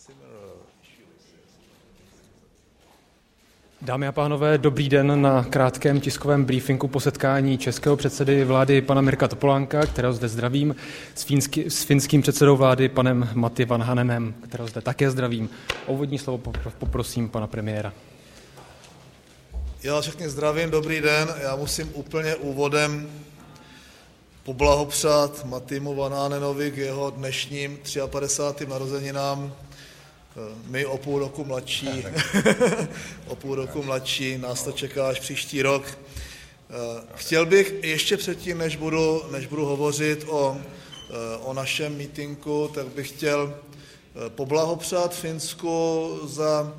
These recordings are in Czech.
Dámy a pánové, dobrý den na krátkém tiskovém briefinku po setkání českého předsedy vlády pana Mirka Topolánka, kterého zde zdravím, s finským předsedou vlády panem Matti Vanhanenem, kterého zde také zdravím. O úvodní slovo poprosím pana premiéra. Já všechny zdravím, dobrý den. Já musím úplně úvodem poblahopřát Mattimu Vanhanenovi k jeho dnešním 53. narozeninám. My o půl roku mladší, nás to čeká až příští rok. Chtěl bych ještě předtím, než budu hovořit o našem mítinku, tak bych chtěl poblahopřát Finsku za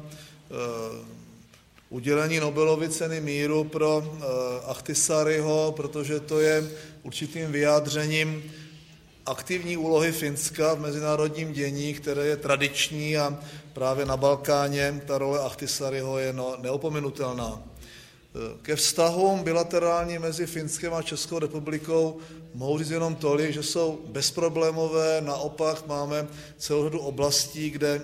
udělení Nobelovy ceny míru pro Ahtisaariho, protože to je určitým vyjádřením aktivní úlohy Finska v mezinárodním dění, které je tradiční a právě na Balkáně ta role Ahtisaariho je neopominutelná. Ke vztahům bilaterálním mezi Finskem a Českou republikou mohu říct jenom tolik, že jsou bezproblémové, naopak máme celou řadu oblastí, kde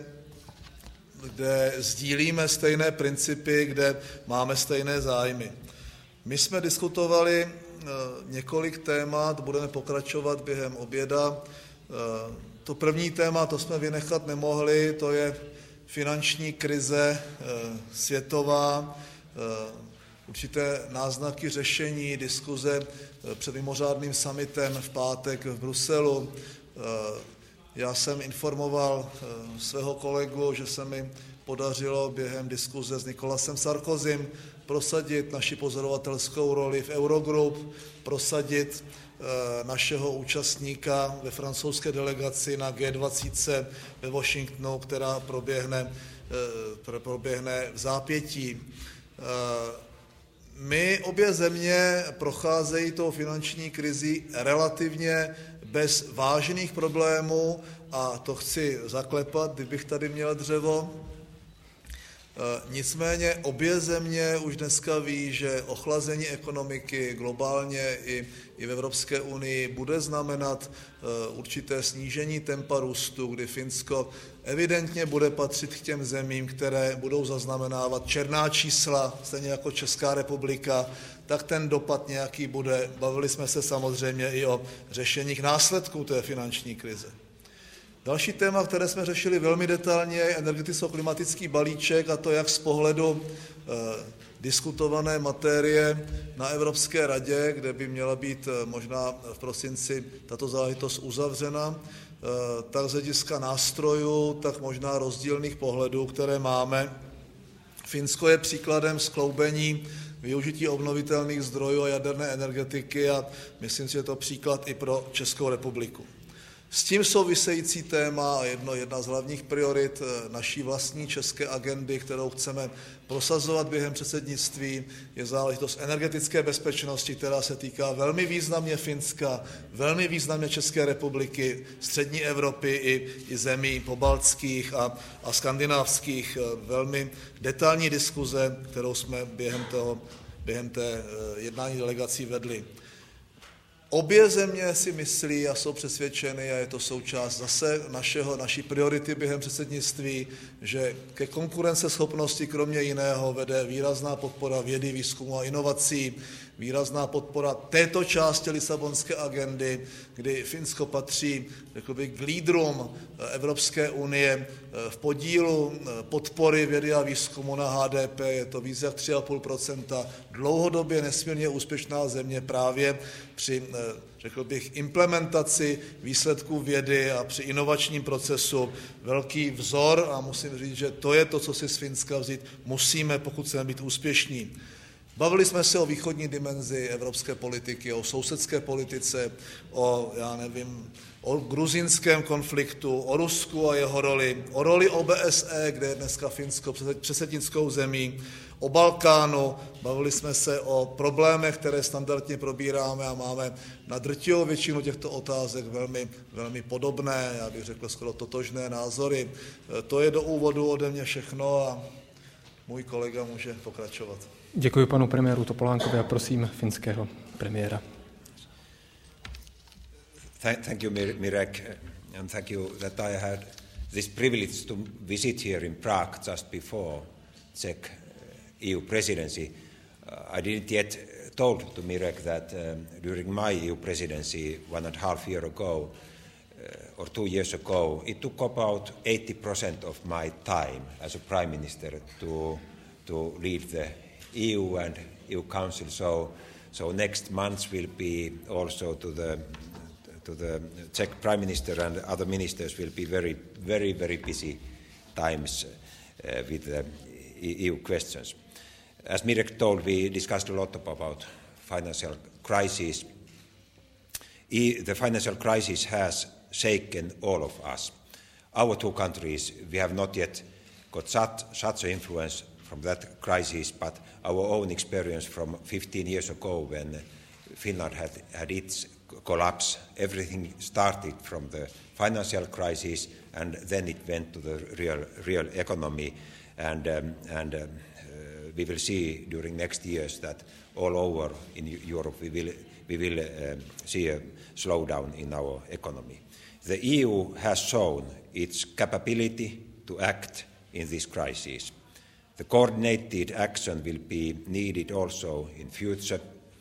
sdílíme stejné principy, kde máme stejné zájmy. My jsme diskutovali několik témat, budeme pokračovat během oběda. To první téma, to jsme vynechat nemohli, to je finanční krize světová, určité náznaky řešení, diskuze před mimořádným summitem v pátek v Bruselu. Já jsem informoval svého kolegu, že se mi podařilo během diskuze s Nicolasem Sarkozym prosadit naši pozorovatelskou roli v Eurogroup, prosadit našeho účastníka ve francouzské delegaci na G20 ve Washingtonu, která proběhne v zápětí. My obě země procházejí tou finanční krizi relativně bez vážných problémů a to chci zaklepat, kdybych tady měl dřevo. Nicméně obě země už dneska ví, že ochlazení ekonomiky globálně i v Evropské unii bude znamenat určité snížení tempa růstu, kdy Finsko evidentně bude patřit k těm zemím, které budou zaznamenávat černá čísla, stejně jako Česká republika, tak ten dopad nějaký bude. Bavili jsme se samozřejmě i o řešeních následků té finanční krize. Další téma, které jsme řešili velmi detailně, je energeticko-klimatický balíček, a to jak z pohledu diskutované materie na Evropské radě, kde by měla být možná v prosinci tato záležitost uzavřena, tak z hlediska nástrojů, tak možná rozdílných pohledů, které máme. Finsko je příkladem skloubení využití obnovitelných zdrojů a jaderné energetiky a myslím si, že je to příklad i pro Českou republiku. S tím související téma a jedna z hlavních priorit naší vlastní české agendy, kterou chceme prosazovat během předsednictví, je záležitost energetické bezpečnosti, která se týká velmi významně Finska, velmi významně České republiky, střední Evropy i zemí pobaltských a skandinávských. Velmi detailní diskuze, kterou jsme během té jednání delegací vedli. Obě země si myslí a jsou přesvědčeny, a je to součást zase naší priority během předsednictví, že ke konkurenceschopnosti kromě jiného vede výrazná podpora vědy, výzkumu a inovací, výrazná podpora této části Lisabonské agendy, kdy Finsko patří, řekl bych, k lídrům Evropské unie v podílu podpory vědy a výzkumu na HDP, je to více jak 3,5%, dlouhodobě nesmírně úspěšná země právě při, řekl bych, implementaci výsledků vědy a při inovačním procesu velký vzor a musím říct, že to je to, co si z Finska vzít musíme, pokud chceme být úspěšní. Bavili jsme se o východní dimenzi evropské politiky, o sousedské politice, o gruzínském konfliktu, o Rusku a jeho roli, o roli OBSE, kde je dneska Finsko předsednickou zemí, o Balkánu, bavili jsme se o problémech, které standardně probíráme a máme na drtivou většinu těchto otázek velmi, velmi podobné, já bych řekl skoro totožné názory. To je do úvodu ode mě všechno a můj kolega může pokračovat. Děkuji panu premiéru Topolánkovi a prosím finského premiéra. Thank you, Mirek, and thank you that I had this privilege to visit here in Prague just before Czech EU presidency. I didn't yet told to Mirek that during my EU presidency 1.5 years ago or 2 years ago, it took about 80% of my time as a prime minister to lead the EU and EU Council. So next month will be also to the Czech Prime Minister and other ministers will be very, very, very busy times with the EU questions. As Mirek told, we discussed a lot about financial crisis. The financial crisis has shaken all of us. Our two countries, we have not yet got such an influence from that crisis, but our own experience from 15 years ago when Finland had its collapse, everything started from the financial crisis and then it went to the real economy. And we will see during next years that all over in Europe we will see a slowdown in our economy. The EU has shown its capability to act in this crisis. The coordinated action will be needed also in future.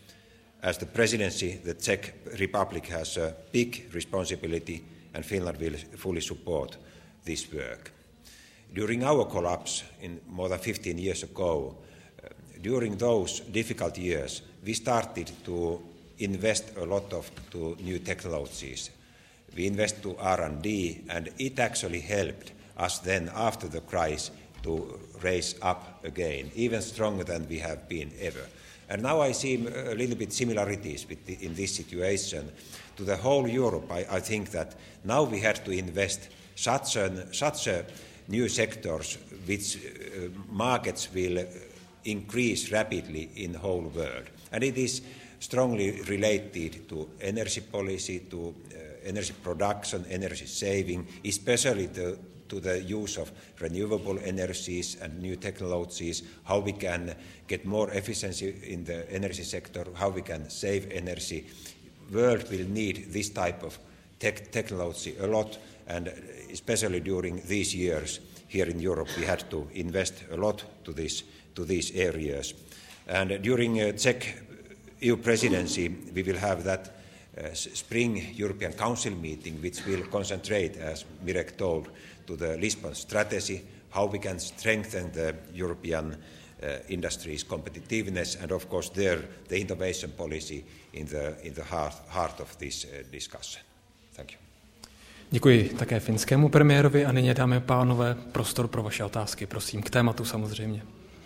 As the presidency, the Czech Republic has a big responsibility and Finland will fully support this work. During our collapse in more than 15 years ago, during those difficult years, we started to invest a lot to new technologies. We invest to R&D, and it actually helped us then, after the crisis, to raise up again, even stronger than we have been ever. And now I see a little bit similarities in this situation. To the whole Europe, I think that now we have to invest such a new sectors which markets will increase rapidly in the whole world. And it is strongly related to energy policy, to energy production, energy saving, especially to the use of renewable energies and new technologies, how we can get more efficiency in the energy sector, how we can save energy. World will need this type of technology a lot, and especially during these years here in Europe we had to invest a lot to these areas. And during Czech EU presidency we will have that spring European Council meeting which will concentrate, as Mirek told, to the Lisbon strategy, how we can strengthen the European industry's competitiveness, and of course there the innovation policy in the heart of this discussion. Thank you. Děkuji také finskému premiérovi a nyní, dámy a pánové, prostor pro vaše otázky. Prosím, k tématu samozřejmě.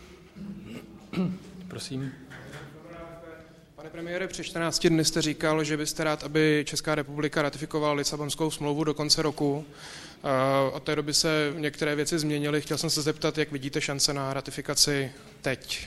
Prosím. Pane premiére, před 14 dny jste říkal, že byste rád, aby Česká republika ratifikovala Lisabonskou smlouvu do konce roku. Od té doby se některé věci změnily. Chtěl jsem se zeptat, jak vidíte šance na ratifikaci teď?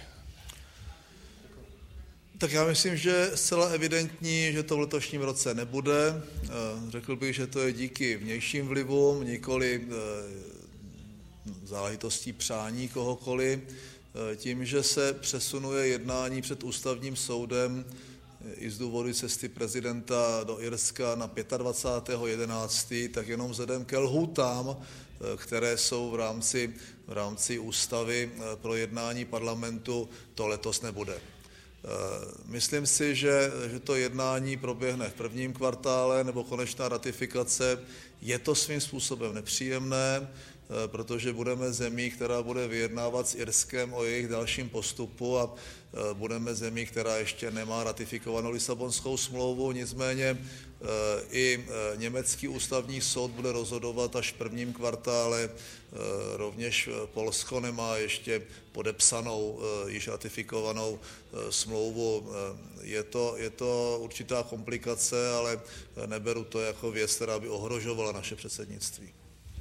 Tak já myslím, že je zcela evidentní, že to v letošním roce nebude. Řekl bych, že to je díky vnějším vlivům, nikoli záležitostí přání kohokoliv. Tím, že se přesunuje jednání před ústavním soudem i z důvodu cesty prezidenta do Irska na 25.11., tak jenom vzhledem ke lhůtám, které jsou v rámci ústavy pro jednání parlamentu, to letos nebude. Myslím si, že to jednání proběhne v prvním kvartále nebo konečná ratifikace. Je to svým způsobem nepříjemné, protože budeme zemí, která bude vyjednávat s Irskem o jejich dalším postupu a budeme zemí, která ještě nemá ratifikovanou Lisabonskou smlouvu, nicméně i německý ústavní soud bude rozhodovat až v prvním kvartále, rovněž Polsko nemá ještě podepsanou, již ratifikovanou smlouvu. Je to určitá komplikace, ale neberu to jako věc, která by ohrožovala naše předsednictví.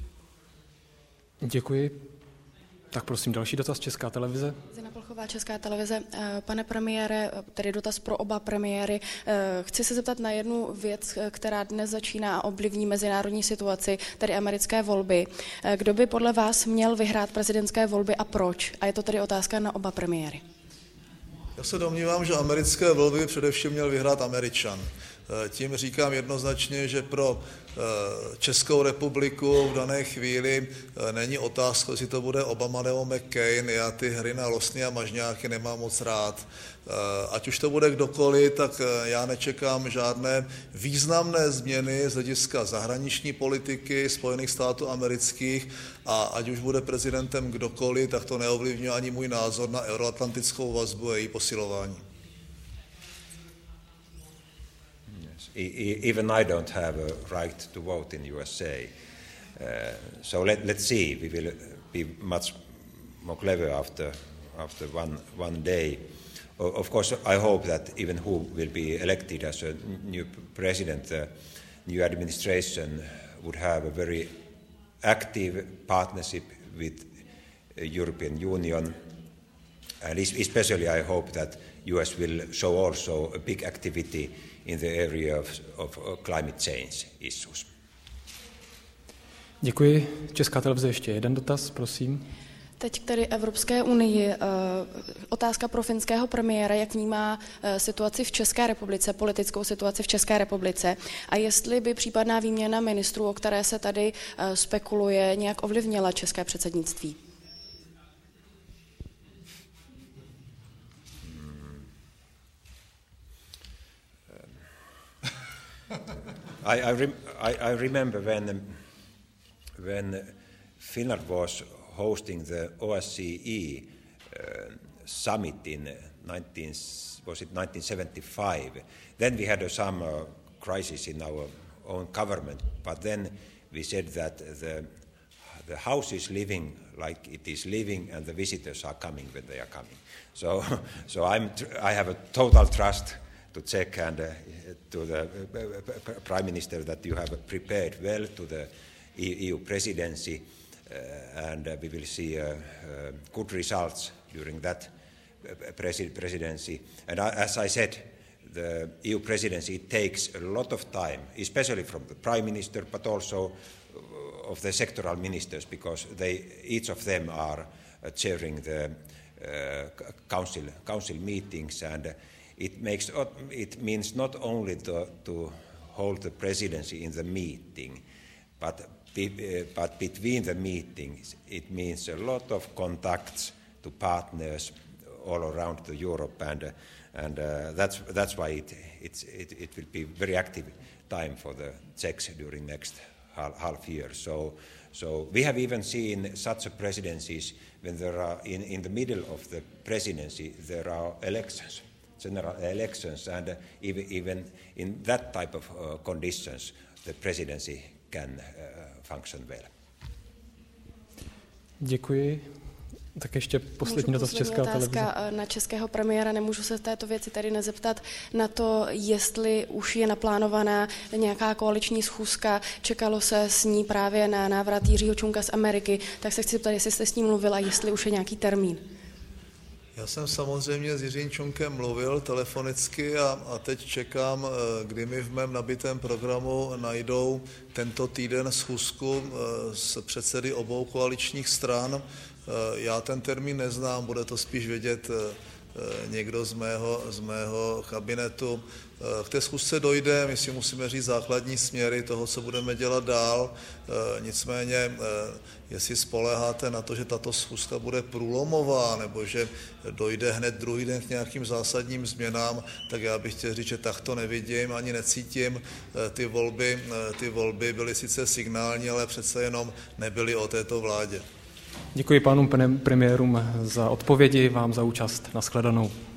Děkuji. Tak prosím, další dotaz, Česká televize. Zina Plchová, Česká televize. Pane premiére, tedy dotaz pro oba premiéry. Chci se zeptat na jednu věc, která dnes začíná a ovlivní mezinárodní situaci, tedy americké volby. Kdo by podle vás měl vyhrát prezidentské volby a proč? A je to tedy otázka na oba premiéry. Já se domnívám, že americké volby především měl vyhrát Američan. Tím říkám jednoznačně, že pro Českou republiku v dané chvíli není otázka, jestli to bude Obama nebo McCain. Já ty hry na losny a mažňáky nemám moc rád. Ať už to bude kdokoliv, tak já nečekám žádné významné změny z hlediska zahraniční politiky Spojených států amerických a ať už bude prezidentem kdokoliv, tak to neovlivňuje ani můj názor na euroatlantickou vazbu a její posilování. Even I don't have a right to vote in USA. So let's see. We will be much more clever after one day. Of course, I hope that even who will be elected as a new president, the new administration would have a very active partnership with the European Union. And especially I hope that US will show also a big activity in the area of climate change issues. Děkuji. Česká televize ještě jeden dotaz, prosím. Teď k tedy Evropské unii. Otázka pro finského premiéra, jak vnímá situaci v České republice, politickou situaci v České republice a jestli by případná výměna ministrů, o které se tady spekuluje, nějak ovlivnila české předsednictví. I remember when Finland was hosting the OSCE summit in 1975. Then we had some crisis in our own government, but then we said that the house is living like it is living, and the visitors are coming when they are coming. So I have a total trust to Czech and to the Prime Minister that you have prepared well to the EU presidency, and we will see good results during that presidency. And as I said, the EU presidency takes a lot of time, especially from the Prime Minister, but also of the sectoral ministers, because each of them are chairing the council meetings, and it means not only to hold the presidency in the meeting, but between the meetings, it means a lot of contacts to partners all around Europe, and that's why it will be very active time for the Czechs during next half year. So we have even seen such presidencies when there are in the middle of the presidency there are elections, general elections, and even in that type of conditions the presidency can function well. Děkuji. Tak ještě poslední dotaz Česká televize. Na českého premiéra, nemůžu se v této věci tady nezeptat na to, jestli už je naplánovaná nějaká koaliční schůzka, čekalo se s ní právě na návrat Jiřího Čunka z Ameriky, tak se chci zeptat, jestli jste s ním mluvil a jestli už je nějaký termín. Já jsem samozřejmě s Jiřím Čunkem mluvil telefonicky a teď čekám, kdy mi v mém nabitém programu najdou tento týden schůzku s předsedy obou koaličních stran. Já ten termín neznám, bude to spíš vědět někdo z mého kabinetu. K té schůzce dojde, my si musíme říct základní směry toho, co budeme dělat dál. Nicméně, jestli spoléháte na to, že tato schůzka bude průlomová, nebo že dojde hned druhý den k nějakým zásadním změnám, tak já bych chtěl říct, že tak to nevidím, ani necítím. Ty volby byly sice signální, ale přece jenom nebyly o této vládě. Děkuji pánům premiérům za odpovědi, vám za účast. Nashledanou.